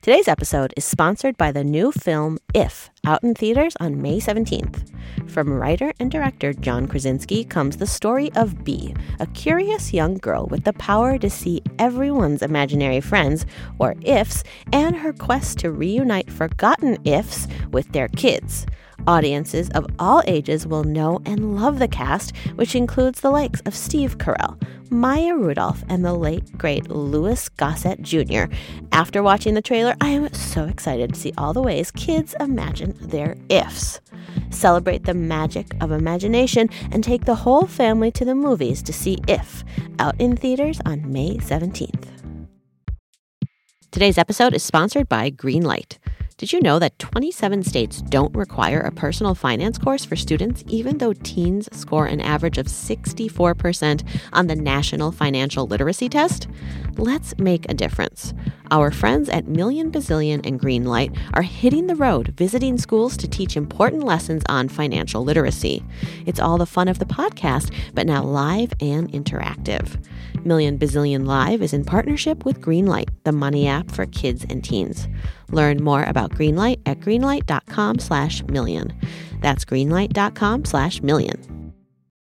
Today's episode is sponsored by the new film If, out in theaters on May 17th. From writer and director John Krasinski comes the story of Bee, a curious young girl with the power to see everyone's imaginary friends, or ifs, and her quest to reunite forgotten ifs with their kids. Audiences of all ages will know and love the cast, which includes the likes of Steve Carell, Maya Rudolph, and the late, great Louis Gossett Jr. After watching the trailer, I am so excited to see all the ways kids imagine their ifs. Celebrate the magic of imagination and take the whole family to the movies to see If, out in theaters on May 17th. Today's episode is sponsored by Greenlight. Did you know that 27 states don't require a personal finance course for students, even though teens score an average of 64% on the National Financial Literacy Test? Let's make a difference. Our friends at Million Bazillion and Greenlight are hitting the road, visiting schools to teach important lessons on financial literacy. It's all the fun of the podcast, but now live and interactive. Million Bazillion Live is in partnership with Greenlight, the money app for kids and teens. Learn more about Greenlight at greenlight.com/million. That's greenlight.com/million.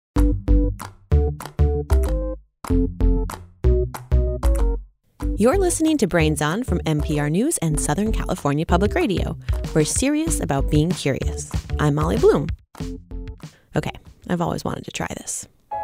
You're listening to Brains On from NPR News and Southern California Public Radio. We're serious about being curious. I'm Molly Bloom. Okay, I've always wanted to try this.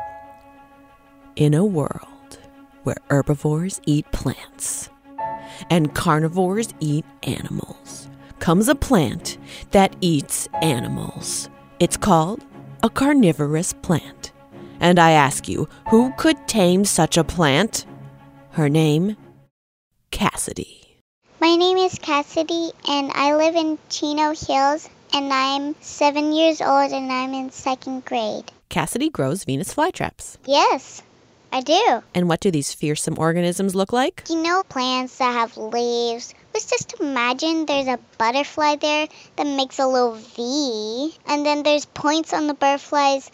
In a world where herbivores eat plants and carnivores eat animals, comes a plant that eats animals. It's called a carnivorous plant. And I ask you, who could tame such a plant? Her name, Cassidy. My name is Cassidy, and I live in Chino Hills, and I'm 7 years old, and I'm in 2nd grade. Cassidy grows Venus flytraps. Yes, I do. And what do these fearsome organisms look like? You know plants that have leaves? Let's just imagine there's a butterfly there that makes a little V, and then there's points on the butterfly's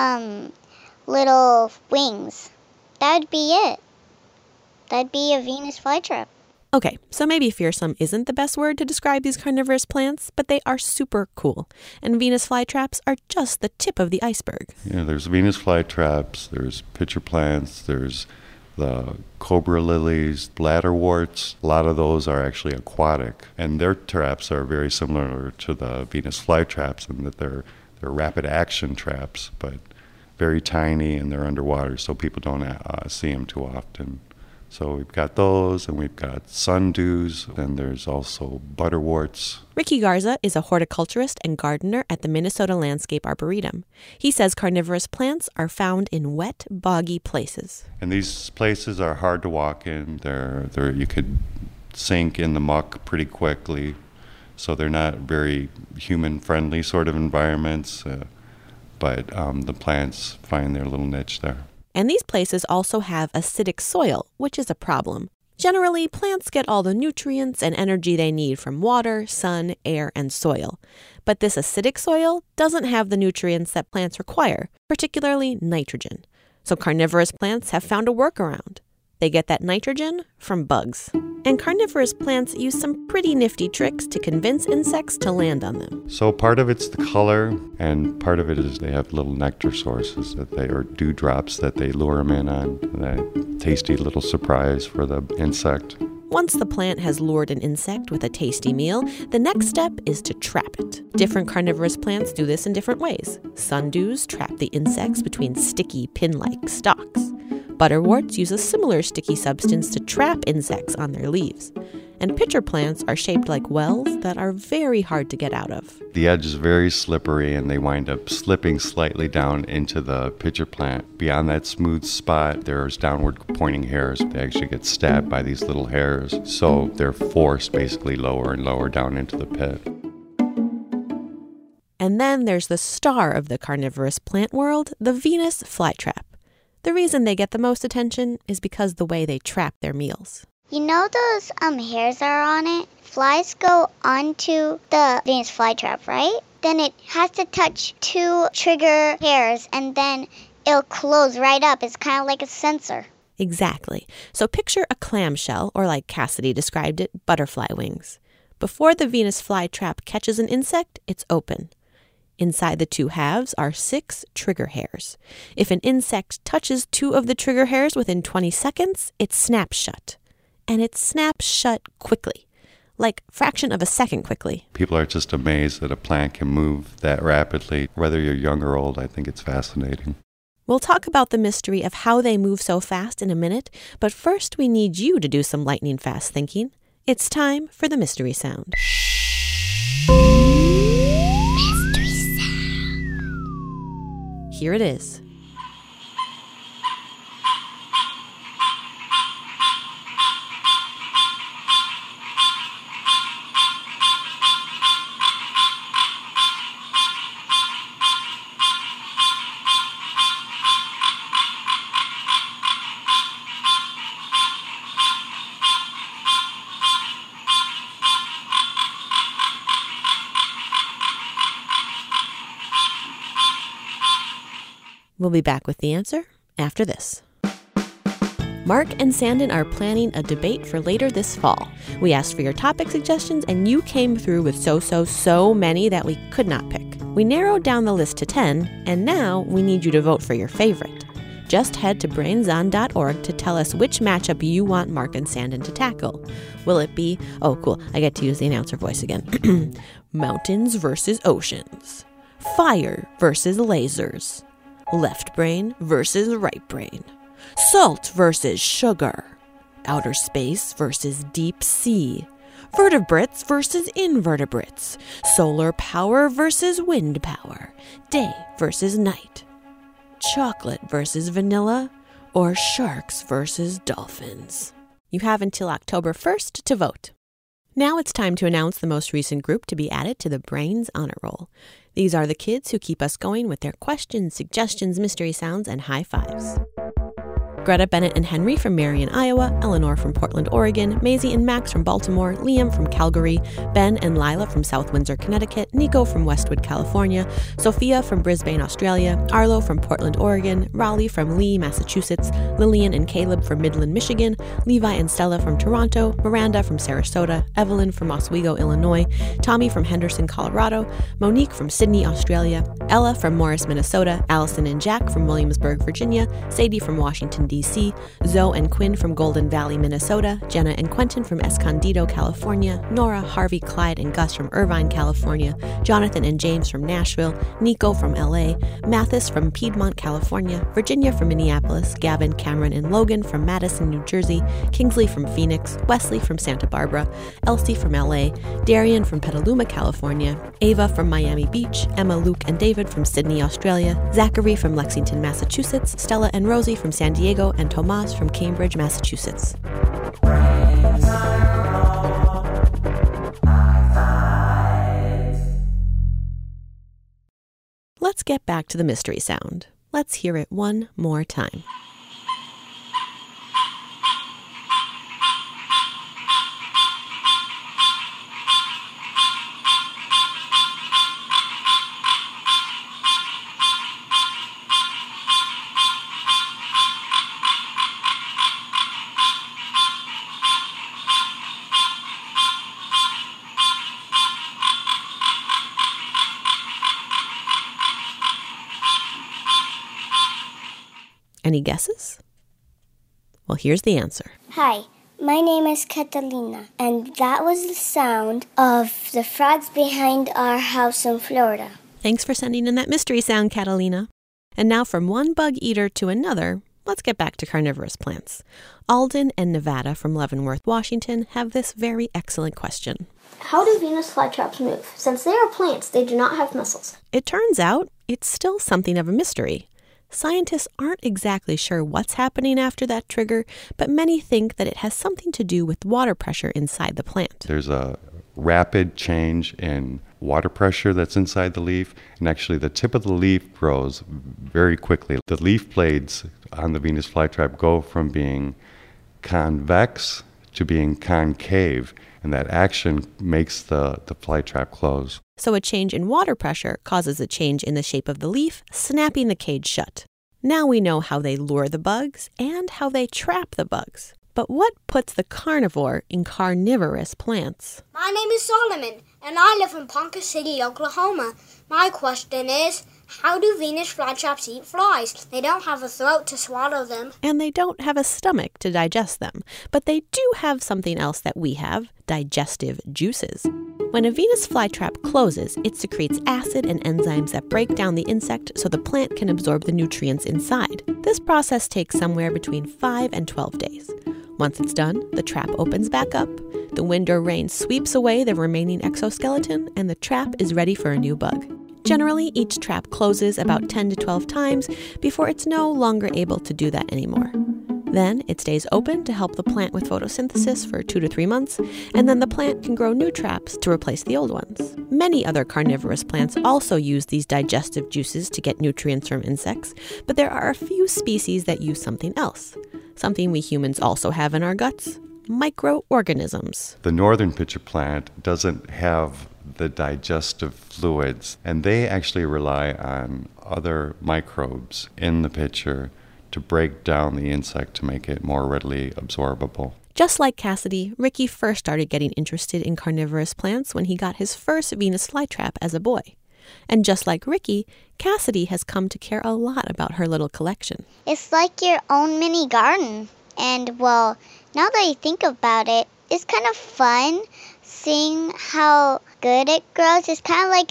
little wings. That would be it. That'd be a Venus flytrap. Okay, so maybe fearsome isn't the best word to describe these carnivorous plants, but they are super cool. And Venus flytraps are just the tip of the iceberg. Yeah, there's Venus flytraps, there's pitcher plants, there's the cobra lilies, bladderworts. A lot of those are actually aquatic, and their traps are very similar to the Venus flytraps in that they're rapid action traps, but very tiny, and they're underwater, so people don't see them too often. So we've got those, and we've got sundews, and there's also butterworts. Ricky Garza is a horticulturist and gardener at the Minnesota Landscape Arboretum. He says carnivorous plants are found in wet, boggy places. And these places are hard to walk in. You could sink in the muck pretty quickly, so they're not very human-friendly sort of environments, but the plants find their little niche there. And these places also have acidic soil, which is a problem. Generally, plants get all the nutrients and energy they need from water, sun, air, and soil. But this acidic soil doesn't have the nutrients that plants require, particularly nitrogen. So carnivorous plants have found a workaround. They get that nitrogen from bugs. And carnivorous plants use some pretty nifty tricks to convince insects to land on them. So part of it's the color, and part of it is they have little nectar sources or dewdrops that they lure them in on. That tasty little surprise for the insect. Once the plant has lured an insect with a tasty meal, the next step is to trap it. Different carnivorous plants do this in different ways. Sundews trap the insects between sticky pin-like stalks. Butterworts use a similar sticky substance to trap insects on their leaves. And pitcher plants are shaped like wells that are very hard to get out of. The edge is very slippery, and they wind up slipping slightly down into the pitcher plant. Beyond that smooth spot, there's downward pointing hairs. They actually get stabbed by these little hairs, so they're forced basically lower and lower down into the pit. And then there's the star of the carnivorous plant world, the Venus flytrap. The reason they get the most attention is because the way they trap their meals. You know those hairs that are on it? Flies go onto the Venus flytrap, right? Then it has to touch 2 trigger hairs, and then it'll close right up. It's kind of like a sensor. Exactly. So picture a clamshell, or like Cassidy described it, butterfly wings. Before the Venus flytrap catches an insect, it's open. Inside the two halves are 6 trigger hairs. If an insect touches 2 of the trigger hairs within 20 seconds, it snaps shut. And it snaps shut quickly, like fraction of a second quickly. People are just amazed that a plant can move that rapidly. Whether you're young or old, I think it's fascinating. We'll talk about the mystery of how they move so fast in a minute, but first we need you to do some lightning fast thinking. It's time for the mystery sound. Here it is. We'll be back with the answer after this. Mark and Sandon are planning a debate for later this fall. We asked for your topic suggestions, and you came through with so many that we could not pick. We narrowed down the list to 10, and now we need you to vote for your favorite. Just head to brainson.org to tell us which matchup you want Mark and Sandon to tackle. Will it be, oh cool, I get to use the announcer voice again, mountains versus oceans, fire versus lasers, left brain versus right brain, salt versus sugar, outer space versus deep sea, vertebrates versus invertebrates, solar power versus wind power, day versus night, chocolate versus vanilla, or sharks versus dolphins. You have until October 1st to vote. Now it's time to announce the most recent group to be added to the Brains Honor Roll. These are the kids who keep us going with their questions, suggestions, mystery sounds, and high fives. Greta, Bennett, and Henry from Marion, Iowa, Eleanor from Portland, Oregon, Maisie and Max from Baltimore, Liam from Calgary, Ben and Lila from South Windsor, Connecticut, Nico from Westwood, California, Sophia from Brisbane, Australia, Arlo from Portland, Oregon, Raleigh from Lee, Massachusetts, Lillian and Caleb from Midland, Michigan, Levi and Stella from Toronto, Miranda from Sarasota, Evelyn from Oswego, Illinois, Tommy from Henderson, Colorado, Monique from Sydney, Australia, Ella from Morris, Minnesota, Allison and Jack from Williamsburg, Virginia, Sadie from Washington, D.C., Zoe and Quinn from Golden Valley, Minnesota, Jenna and Quentin from Escondido, California, Nora, Harvey, Clyde, and Gus from Irvine, California, Jonathan and James from Nashville, Nico from L.A., Mathis from Piedmont, California, Virginia from Minneapolis, Gavin, Cameron, and Logan from Madison, New Jersey, Kingsley from Phoenix, Wesley from Santa Barbara, Elsie from L.A., Darian from Petaluma, California, Ava from Miami Beach, Emma, Luke, and David from Sydney, Australia, Zachary from Lexington, Massachusetts, Stella and Rosie from San Diego, and Tomas from Cambridge, Massachusetts. Let's get back to the mystery sound. Let's hear it one more time. Any guesses? Well, here's the answer. Hi, my name is Catalina, and that was the sound of the frogs behind our house in Florida. Thanks for sending in that mystery sound, Catalina. And now from one bug eater to another, let's get back to carnivorous plants. Alden and Nevada from Leavenworth, Washington have this very excellent question. How do Venus flytraps move? Since they are plants, they do not have muscles. It turns out it's still something of a mystery. Scientists aren't exactly sure what's happening after that trigger, but many think that it has something to do with water pressure inside the plant. There's a rapid change in water pressure that's inside the leaf, and actually the tip of the leaf grows very quickly. The leaf blades on the Venus flytrap go from being convex to being concave, and that action makes the flytrap close. So a change in water pressure causes a change in the shape of the leaf, snapping the cage shut. Now we know how they lure the bugs and how they trap the bugs. But what puts the carnivore in carnivorous plants? My name is Solomon, and I live in Ponca City, Oklahoma. My question is, how do Venus flytraps eat flies? They don't have a throat to swallow them. And they don't have a stomach to digest them. But they do have something else that we have, digestive juices. When a Venus flytrap closes, it secretes acid and enzymes that break down the insect so the plant can absorb the nutrients inside. This process takes somewhere between 5 and 12 days. Once it's done, the trap opens back up, the wind or rain sweeps away the remaining exoskeleton, and the trap is ready for a new bug. Generally, each trap closes about 10 to 12 times before it's no longer able to do that anymore. Then it stays open to help the plant with photosynthesis for 2 to 3 months, and then the plant can grow new traps to replace the old ones. Many other carnivorous plants also use these digestive juices to get nutrients from insects, but there are a few species that use something else. Something we humans also have in our guts, microorganisms. The northern pitcher plant doesn't have the digestive fluids, and they actually rely on other microbes in the pitcher to break down the insect to make it more readily absorbable. Just like Cassidy, Ricky first started getting interested in carnivorous plants when he got his first Venus flytrap as a boy. And just like Ricky, Cassidy has come to care a lot about her little collection. It's like your own mini garden. And, well, now that I think about it, it's kind of fun seeing how good it grows. It's kind of like,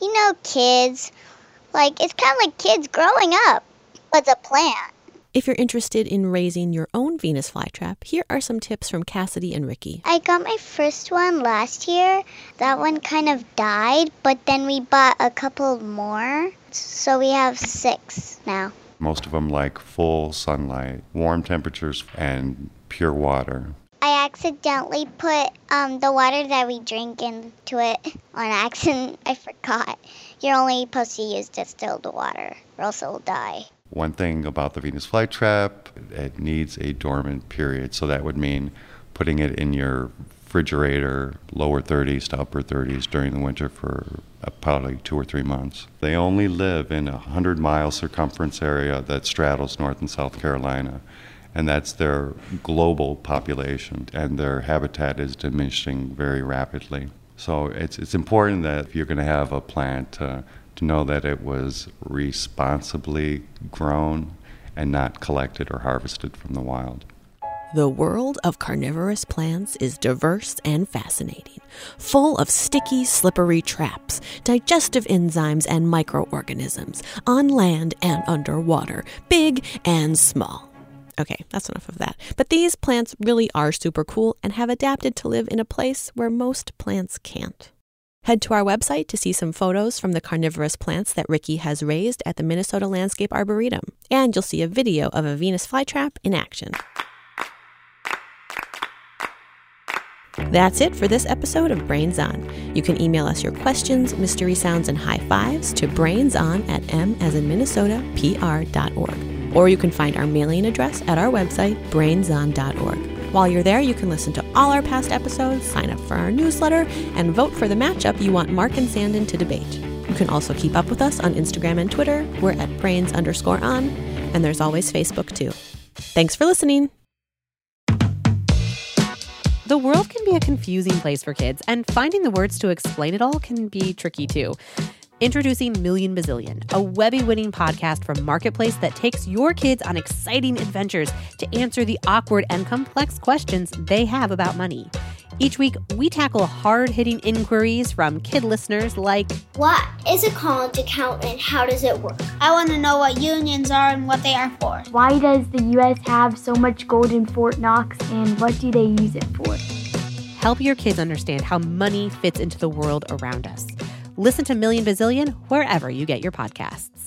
kids. It's kind of like kids growing up. But it's a plant. If you're interested in raising your own Venus flytrap, here are some tips from Cassidy and Ricky. I got my first one last year. That one kind of died, but then we bought a couple more. So we have 6 now. Most of them like full sunlight, warm temperatures, and pure water. I accidentally put the water that we drink into it on accident. I forgot. You're only supposed to use distilled water, or else it'll die. One thing about the Venus flytrap, it needs a dormant period. So that would mean putting it in your refrigerator, lower 30s to upper 30s during the winter for probably 2 or 3 months. They only live in a 100-mile circumference area that straddles North and South Carolina. And that's their global population, and their habitat is diminishing very rapidly. So it's important that if you're going to have a plant to know that it was responsibly grown and not collected or harvested from the wild. The world of carnivorous plants is diverse and fascinating, full of sticky, slippery traps, digestive enzymes and microorganisms, on land and underwater, big and small. Okay, that's enough of that. But these plants really are super cool and have adapted to live in a place where most plants can't. Head to our website to see some photos from the carnivorous plants that Ricky has raised at the Minnesota Landscape Arboretum. And you'll see a video of a Venus flytrap in action. That's it for this episode of Brains On. You can email us your questions, mystery sounds, and high fives to brainson@m-as-in-Minnesota-pr.org. Or you can find our mailing address at our website, brainson.org. While you're there, you can listen to all our past episodes, sign up for our newsletter, and vote for the matchup you want Mark and Sandon to debate. You can also keep up with us on Instagram and Twitter. We're at brains_on, and there's always Facebook too. Thanks for listening. The world can be a confusing place for kids, and finding the words to explain it all can be tricky too. Introducing Million Bazillion, a Webby-winning podcast from Marketplace that takes your kids on exciting adventures to answer the awkward and complex questions they have about money. Each week, we tackle hard-hitting inquiries from kid listeners like, What is a college account and how does it work? I want to know what unions are and what they are for. Why does the U.S. have so much gold in Fort Knox, and what do they use it for? Help your kids understand how money fits into the world around us. Listen to Million Bazillion wherever you get your podcasts.